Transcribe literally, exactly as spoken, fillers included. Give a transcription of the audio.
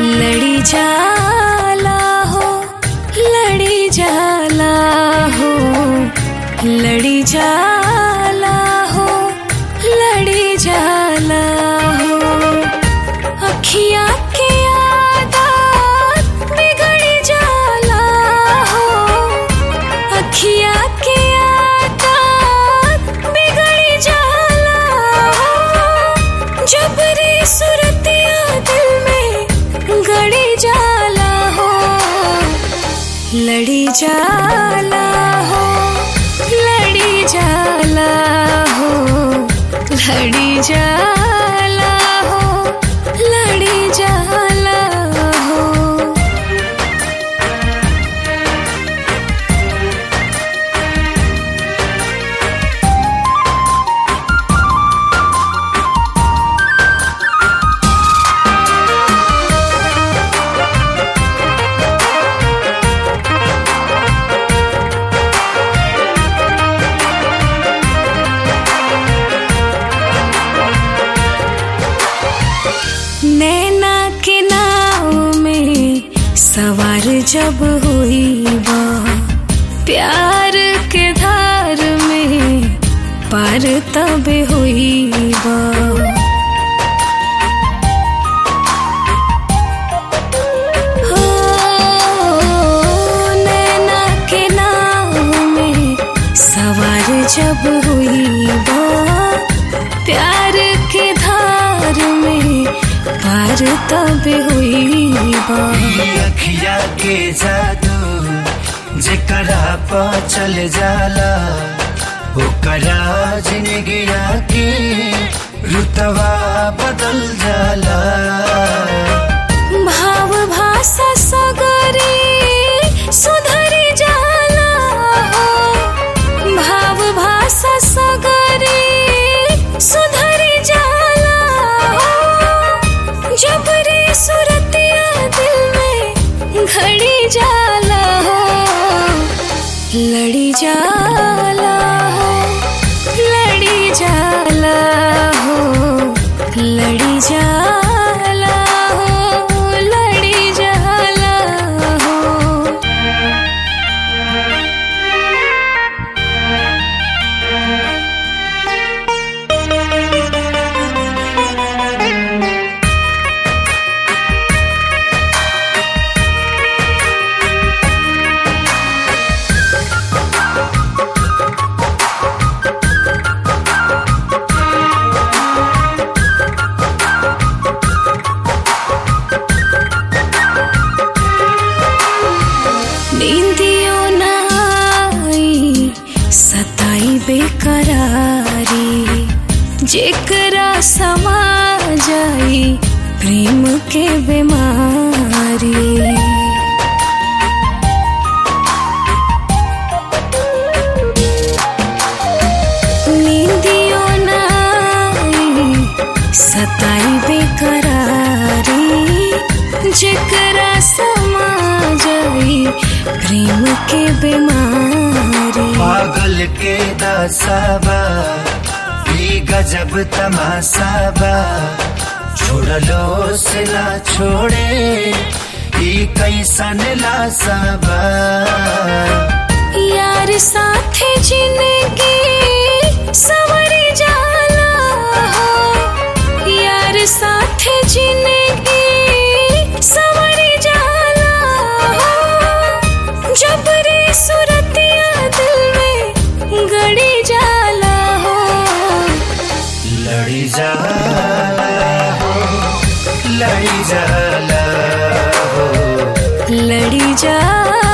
लड़ी जाला हो लड़ी जाला हो लड़ी जाला हो लड़ी जाला हो अखियाँ के आदत बिगड़ी जाला हो अखियाँ के आदत बिगड़ी जाला हो जबरी सुरतियाँ दिल में गड़ी जाला हो लड़ी जाला हो लड़ी जाला हो लड़ी जाला हो लड़ी जाला हो नैना के नाव में सवार जब हुई बा प्यार के धार में पार तब हुई बा हो नैना के नाव में सवार जब हुई बा प्यार के धार में पार तब हुई बा अखिया के जादू जेकरा पा चल जाला ओकरा जिंदगिया के रुतवा बदल जाला भाव भाषा सगरी सुधरी जाला हो भाव भाषा सगरी सुधरी जाला हो जबरी सुरतियाँ दिल में घड़ी जाला हो लड़ी जाला हो लड़ी जाला हो लड़ी जाला हो लड़ी जाला हो नींदियों न आई सताई बेकरारी जेकरा समा जाई प्रेम के बीमारी नींदियों न आई सताई बेकरारी जेकरा समा जाई प्रेम के बीमारी पागल के दासाबा ई गजब तमासाबा छोड़लो से ना छोड़े ई कैसन लासाबा यार साथे जिंदगी संवरी जाला हो यार साथे जिंदगी संवरी जाला हो जबरी सुरतियाँ दिल में गड़ी जाला हो लड़ी जाला हो लड़ी जाला हो लड़ी जाला